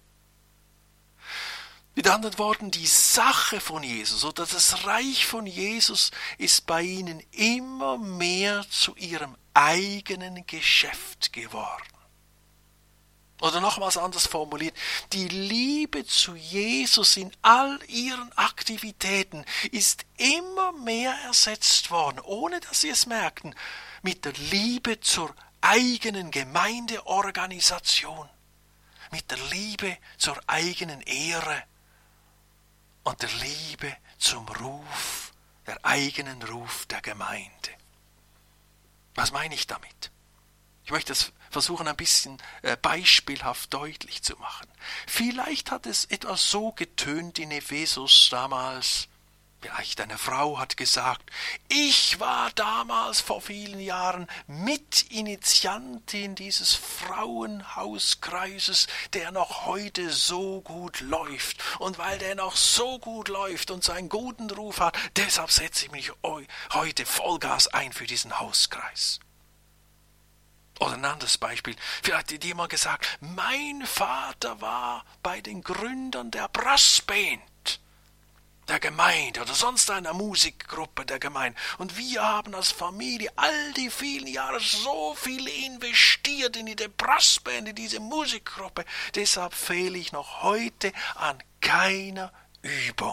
Mit anderen Worten, die Sache von Jesus oder das Reich von Jesus ist bei ihnen immer mehr zu ihrem eigenen Geschäft geworden. Oder nochmals anders formuliert, die Liebe zu Jesus in all ihren Aktivitäten ist immer mehr ersetzt worden, ohne dass sie es merkten, mit der Liebe zur eigenen Gemeindeorganisation, mit der Liebe zur eigenen Ehre und der Liebe zum Ruf, der eigenen Ruf der Gemeinde. Was meine ich damit? Ich möchte das versuchen, ein bisschen äh, beispielhaft deutlich zu machen. Vielleicht hat es etwas so getönt in Ephesus damals. Vielleicht eine Frau hat gesagt, ich war damals vor vielen Jahren Mitinitiantin dieses Frauenhauskreises, der noch heute so gut läuft. Und weil der noch so gut läuft und seinen guten Ruf hat, deshalb setze ich mich heute Vollgas ein für diesen Hauskreis. Oder ein anderes Beispiel. Vielleicht hat jemand gesagt, mein Vater war bei den Gründern der Brassband. der Gemeinde oder sonst einer Musikgruppe der Gemeinde. Und wir haben als Familie all die vielen Jahre so viel investiert in die Brassband, in diese Musikgruppe. Deshalb fehle ich noch heute an keiner Übung.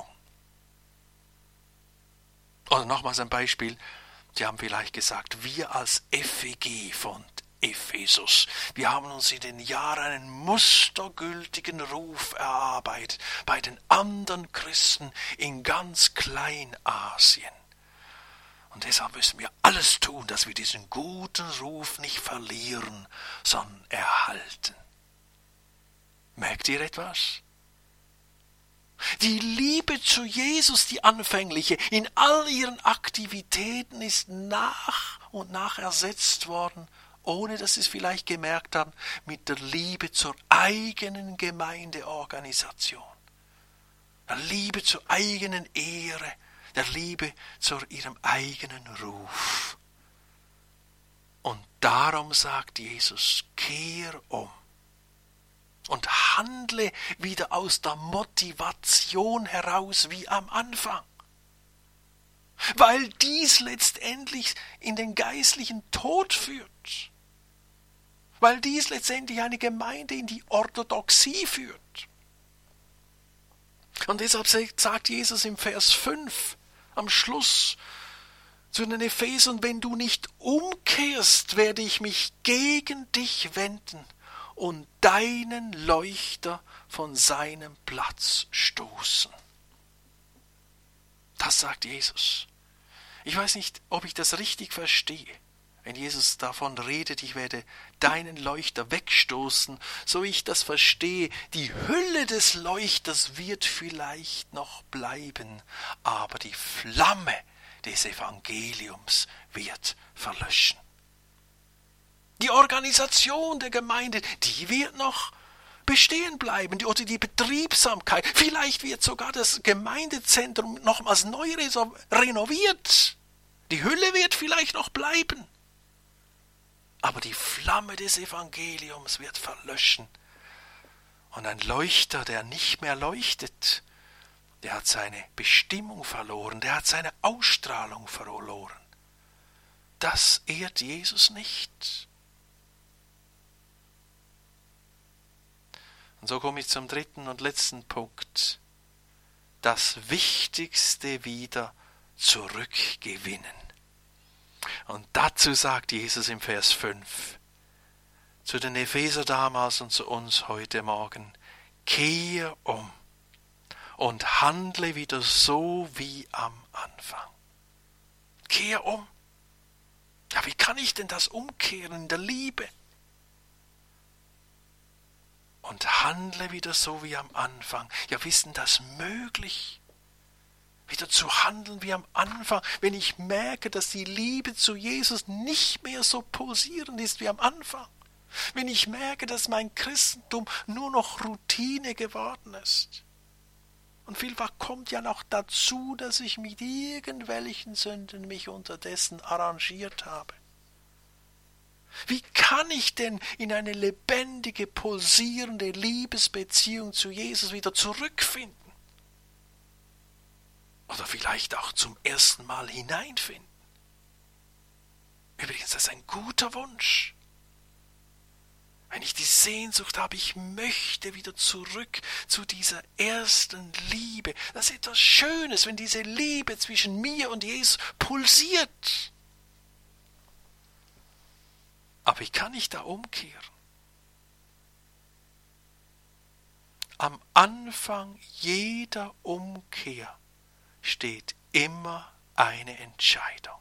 Oder nochmals ein Beispiel. Sie haben vielleicht gesagt, wir als F E G von Ephesus, wir haben uns in den Jahren einen mustergültigen Ruf erarbeitet bei den anderen Christen in ganz Kleinasien. Und deshalb müssen wir alles tun, dass wir diesen guten Ruf nicht verlieren, sondern erhalten. Merkt ihr etwas? Die Liebe zu Jesus, die anfängliche, in all ihren Aktivitäten ist nach und nach ersetzt worden, ohne dass Sie es vielleicht gemerkt haben, mit der Liebe zur eigenen Gemeindeorganisation, der Liebe zur eigenen Ehre, der Liebe zu ihrem eigenen Ruf. Und darum sagt Jesus, kehr um. Und handle wieder aus der Motivation heraus wie am Anfang. Weil dies letztendlich in den geistlichen Tod führt. Weil dies letztendlich eine Gemeinde in die Orthodoxie führt. Und deshalb sagt Jesus im Vers fünf am Schluss zu den Ephesern, wenn du nicht umkehrst, werde ich mich gegen dich wenden und deinen Leuchter von seinem Platz stoßen. Das sagt Jesus. Ich weiß nicht, ob ich das richtig verstehe. Wenn Jesus davon redet, ich werde deinen Leuchter wegstoßen, so ich das verstehe, die Hülle des Leuchters wird vielleicht noch bleiben, aber die Flamme des Evangeliums wird verlöschen. Die Organisation der Gemeinde, die wird noch bestehen bleiben, oder die Betriebsamkeit. Vielleicht wird sogar das Gemeindezentrum nochmals neu renoviert. Die Hülle wird vielleicht noch bleiben. Aber die Flamme des Evangeliums wird verlöschen. Und ein Leuchter, der nicht mehr leuchtet, der hat seine Bestimmung verloren, der hat seine Ausstrahlung verloren. Das ehrt Jesus nicht. Und so komme ich zum dritten und letzten Punkt. Das Wichtigste wieder zurückgewinnen. Und dazu sagt Jesus im Vers fünf, zu den Epheser damals und zu uns heute Morgen, kehre um und handle wieder so wie am Anfang. Kehre um. Ja, wie kann ich denn das umkehren in der Liebe? Und handle wieder so wie am Anfang. Ja, wie ist denn das möglich? Wieder zu handeln wie am Anfang, wenn ich merke, dass die Liebe zu Jesus nicht mehr so pulsierend ist wie am Anfang. Wenn ich merke, dass mein Christentum nur noch Routine geworden ist. Und vielfach kommt ja noch dazu, dass ich mit irgendwelchen Sünden mich unterdessen arrangiert habe. Wie kann ich denn in eine lebendige, pulsierende Liebesbeziehung zu Jesus wieder zurückfinden? Oder vielleicht auch zum ersten Mal hineinfinden? Übrigens, das ist ein guter Wunsch. Wenn ich die Sehnsucht habe, ich möchte wieder zurück zu dieser ersten Liebe. Das ist etwas Schönes, wenn diese Liebe zwischen mir und Jesus pulsiert. Aber wie kann ich da umkehren? Am Anfang jeder Umkehr steht immer eine Entscheidung.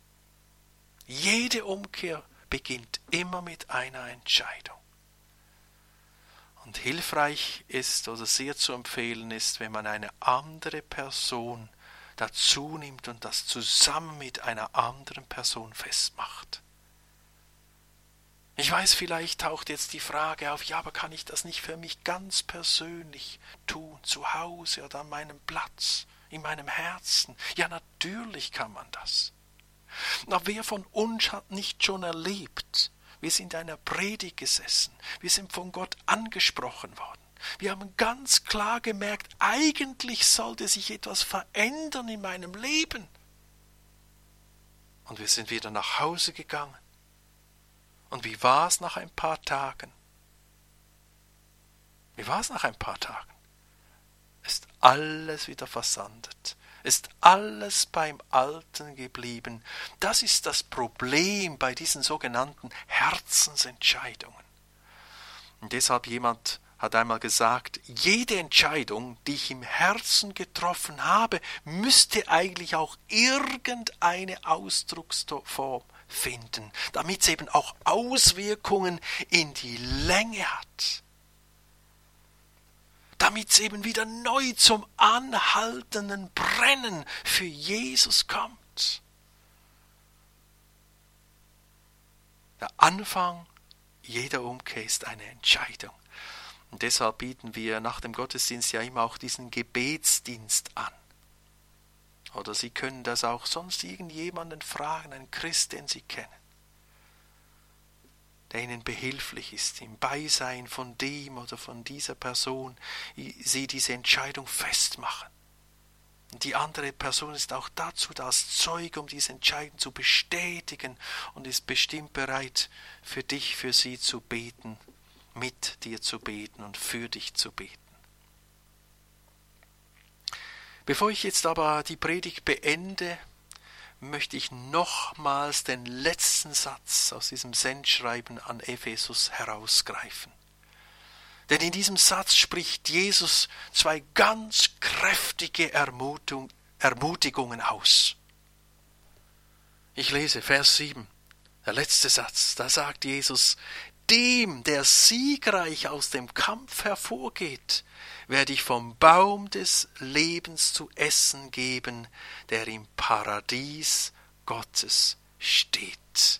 Jede Umkehr beginnt immer mit einer Entscheidung. Und hilfreich ist oder sehr zu empfehlen ist, wenn man eine andere Person dazu nimmt und das zusammen mit einer anderen Person festmacht. Ich weiß, vielleicht taucht jetzt die Frage auf, ja, aber kann ich das nicht für mich ganz persönlich tun, zu Hause oder an meinem Platz, in meinem Herzen? Ja, natürlich kann man das. Na, wer von uns hat nicht schon erlebt, wir sind in einer Predigt gesessen, wir sind von Gott angesprochen worden, Wir haben ganz klar gemerkt, eigentlich sollte sich etwas verändern in meinem Leben. Und wir sind wieder nach Hause gegangen. Und wie war es nach ein paar Tagen? Wie war es nach ein paar Tagen? Ist alles wieder versandet. Ist alles beim Alten geblieben. Das ist das Problem bei diesen sogenannten Herzensentscheidungen. Und deshalb jemand hat einmal gesagt, jede Entscheidung, die ich im Herzen getroffen habe, müsste eigentlich auch irgendeine Ausdrucksform finden, damit es eben auch Auswirkungen in die Länge hat. Damit es eben wieder neu zum anhaltenden Brennen für Jesus kommt. Der Anfang jeder Umkehr ist eine Entscheidung. Und deshalb bieten wir nach dem Gottesdienst ja immer auch diesen Gebetsdienst an. Oder Sie können das auch sonst irgendjemanden fragen, einen Christ, den Sie kennen, der Ihnen behilflich ist, im Beisein von dem oder von dieser Person, Sie diese Entscheidung festmachen. Und die andere Person ist auch dazu da, als Zeuge, um diese Entscheidung zu bestätigen und ist bestimmt bereit, für dich, für sie zu beten, mit dir zu beten und für dich zu beten. Bevor ich jetzt aber die Predigt beende, möchte ich nochmals den letzten Satz aus diesem Sendschreiben an Ephesus herausgreifen. Denn in diesem Satz spricht Jesus zwei ganz kräftige Ermutung, Ermutigungen aus. Ich lese Vers sieben, der letzte Satz, da sagt Jesus, dem, der siegreich aus dem Kampf hervorgeht, werde ich vom Baum des Lebens zu essen geben, der im Paradies Gottes steht.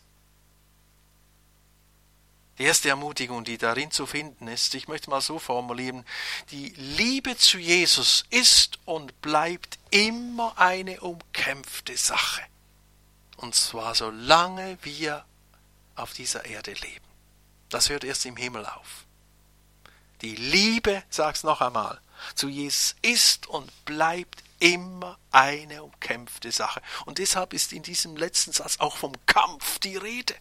Die erste Ermutigung, die darin zu finden ist, ich möchte mal so formulieren, die Liebe zu Jesus ist und bleibt immer eine umkämpfte Sache. Und zwar solange wir auf dieser Erde leben. Das hört erst im Himmel auf. Die Liebe, sag's noch einmal, zu Jesus ist und bleibt immer eine umkämpfte Sache. Und deshalb ist in diesem letzten Satz auch vom Kampf die Rede.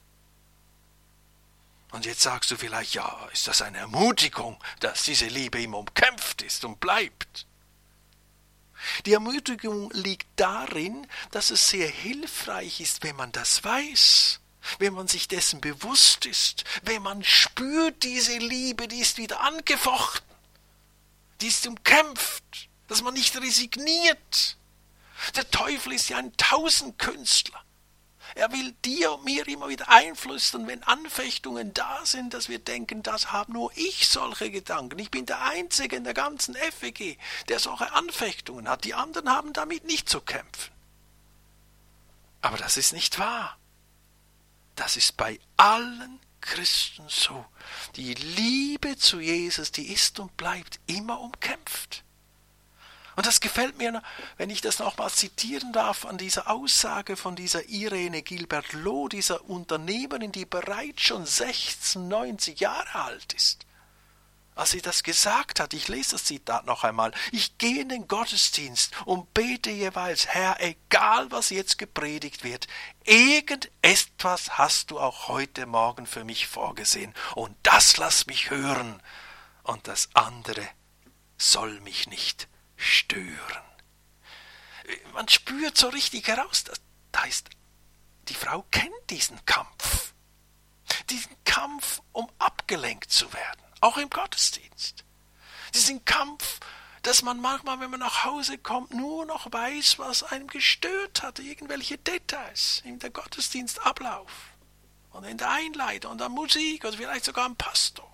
Und jetzt sagst du vielleicht, ja, ist das eine Ermutigung, dass diese Liebe immer umkämpft ist und bleibt? Die Ermutigung liegt darin, dass es sehr hilfreich ist, wenn man das weiß, wenn man sich dessen bewusst ist, wenn man spürt, diese Liebe, die ist wieder angefochten, die ist umkämpft, dass man nicht resigniert. Der Teufel ist ja ein Tausendkünstler. Er will dir und mir immer wieder einflüstern, wenn Anfechtungen da sind, dass wir denken, das habe nur ich solche Gedanken. Ich bin der Einzige in der ganzen F E G, der solche Anfechtungen hat. Die anderen haben damit nicht zu kämpfen. Aber das ist nicht wahr. Das ist bei allen Christen so. Die Liebe zu Jesus, die ist und bleibt immer umkämpft. Und das gefällt mir, wenn ich das nochmal zitieren darf, an dieser Aussage von dieser Irene Gilbert-Loh, dieser Unternehmerin, die bereits schon sechsundneunzig Jahre alt ist. Als sie das gesagt hat, ich lese das Zitat noch einmal, ich gehe in den Gottesdienst und bete jeweils, Herr, egal was jetzt gepredigt wird, irgendetwas hast du auch heute Morgen für mich vorgesehen und das lass mich hören und das andere soll mich nicht stören. Man spürt so richtig heraus, dass, da ist, die Frau kennt diesen Kampf. Diesen Kampf, um abgelenkt zu werden, auch im Gottesdienst. Diesen Kampf, dass man manchmal, wenn man nach Hause kommt, nur noch weiß, was einem gestört hat, irgendwelche Details in der Gottesdienstablauf und in der Einleitung und der Musik oder vielleicht sogar am Pastor.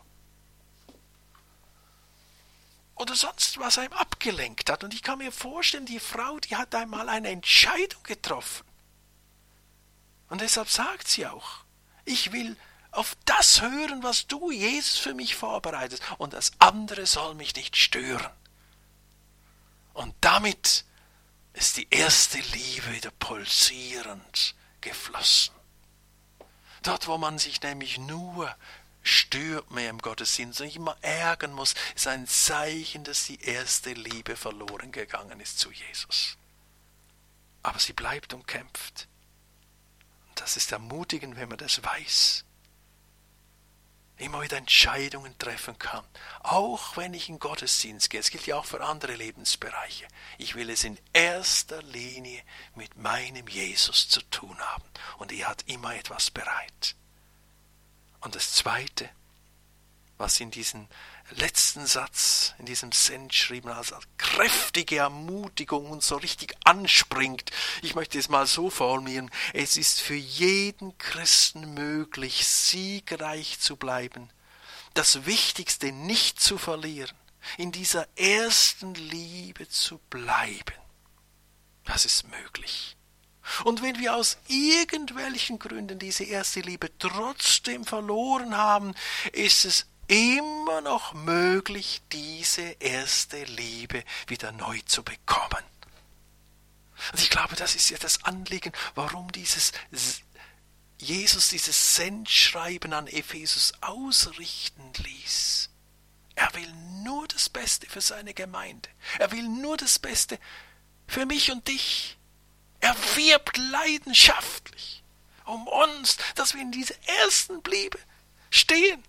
Oder sonst was einem abgelenkt hat. Und ich kann mir vorstellen, die Frau, die hat einmal eine Entscheidung getroffen. Und deshalb sagt sie auch, ich will auf das hören, was du, Jesus, für mich vorbereitest. Und das andere soll mich nicht stören. Und damit ist die erste Liebe wieder pulsierend geflossen. Dort, wo man sich nämlich nur stört mehr im Gottesdienst und ich immer ärgern muss, ist ein Zeichen, dass die erste Liebe verloren gegangen ist zu Jesus. Aber sie bleibt und kämpft. Und das ist ermutigend, wenn man das weiß. Immer wieder Entscheidungen treffen kann. Auch wenn ich in Gottesdienst gehe. Es gilt ja auch für andere Lebensbereiche. Ich will es in erster Linie mit meinem Jesus zu tun haben. Und er hat immer etwas bereit. Und das Zweite, was in diesem letzten Satz, in diesem Sendschreiben als kräftige Ermutigung und so richtig anspringt, ich möchte es mal so formulieren, es ist für jeden Christen möglich, siegreich zu bleiben, das Wichtigste nicht zu verlieren, in dieser ersten Liebe zu bleiben. Das ist möglich. Und wenn wir aus irgendwelchen Gründen diese erste Liebe trotzdem verloren haben, ist es immer noch möglich, diese erste Liebe wieder neu zu bekommen. Und ich glaube, das ist ja das Anliegen, warum dieses Jesus dieses Sendschreiben an Ephesus ausrichten ließ. Er will nur das Beste für seine Gemeinde. Er will nur das Beste für mich und dich. Er wirbt leidenschaftlich um uns, dass wir in dieser ersten Liebe stehen.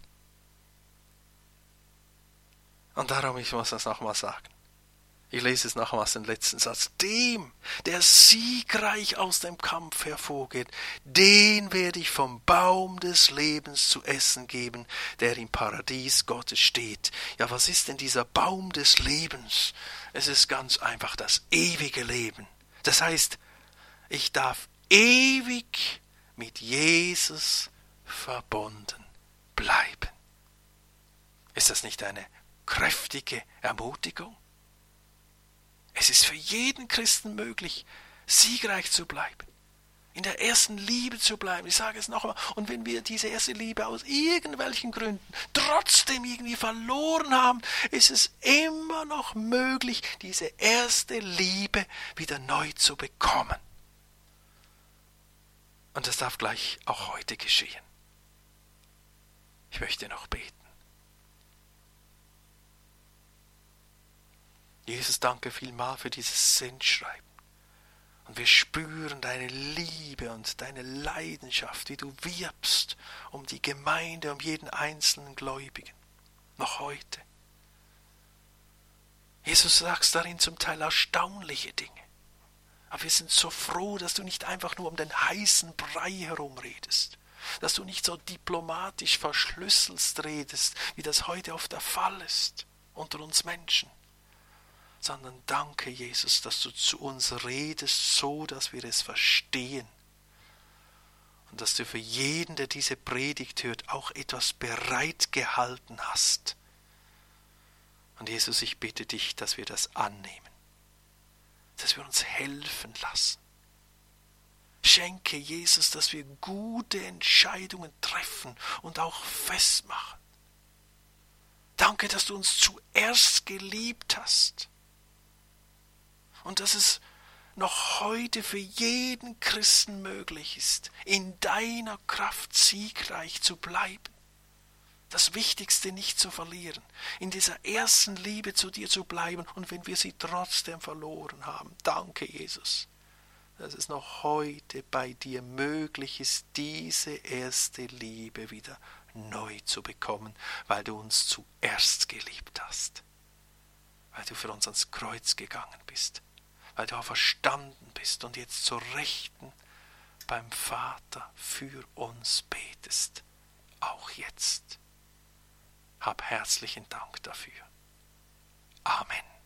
Und darum, ich muss das nochmal sagen. Ich lese es nochmals den letzten Satz. Dem, der siegreich aus dem Kampf hervorgeht, den werde ich vom Baum des Lebens zu essen geben, der im Paradies Gottes steht. Ja, was ist denn dieser Baum des Lebens? Es ist ganz einfach das ewige Leben. Das heißt, ich darf ewig mit Jesus verbunden bleiben. Ist das nicht eine kräftige Ermutigung? Es ist für jeden Christen möglich, siegreich zu bleiben, in der ersten Liebe zu bleiben. Ich sage es noch einmal. Und wenn wir diese erste Liebe aus irgendwelchen Gründen trotzdem irgendwie verloren haben, ist es immer noch möglich, diese erste Liebe wieder neu zu bekommen. Und das darf gleich auch heute geschehen. Ich möchte noch beten. Jesus, danke vielmal für dieses Sendschreiben. Und wir spüren deine Liebe und deine Leidenschaft, wie du wirbst um die Gemeinde, um jeden einzelnen Gläubigen. Noch heute. Jesus, du sagst darin zum Teil erstaunliche Dinge. Aber wir sind so froh, dass du nicht einfach nur um den heißen Brei herumredest. Dass du nicht so diplomatisch verschlüsselt redest, wie das heute oft der Fall ist unter uns Menschen. Sondern danke, Jesus, dass du zu uns redest, so dass wir es verstehen. Und dass du für jeden, der diese Predigt hört, auch etwas bereitgehalten hast. Und Jesus, ich bitte dich, dass wir das annehmen. Dass wir uns helfen lassen. Schenke, Jesus, dass wir gute Entscheidungen treffen und auch festmachen. Danke, dass du uns zuerst geliebt hast. Und dass es noch heute für jeden Christen möglich ist, in deiner Kraft siegreich zu bleiben. Das Wichtigste nicht zu verlieren, in dieser ersten Liebe zu dir zu bleiben und wenn wir sie trotzdem verloren haben. Danke, Jesus, dass es noch heute bei dir möglich ist, diese erste Liebe wieder neu zu bekommen, weil du uns zuerst geliebt hast, weil du für uns ans Kreuz gegangen bist, weil du auferstanden bist und jetzt zur Rechten beim Vater für uns betest, auch jetzt. Hab herzlichen Dank dafür. Amen.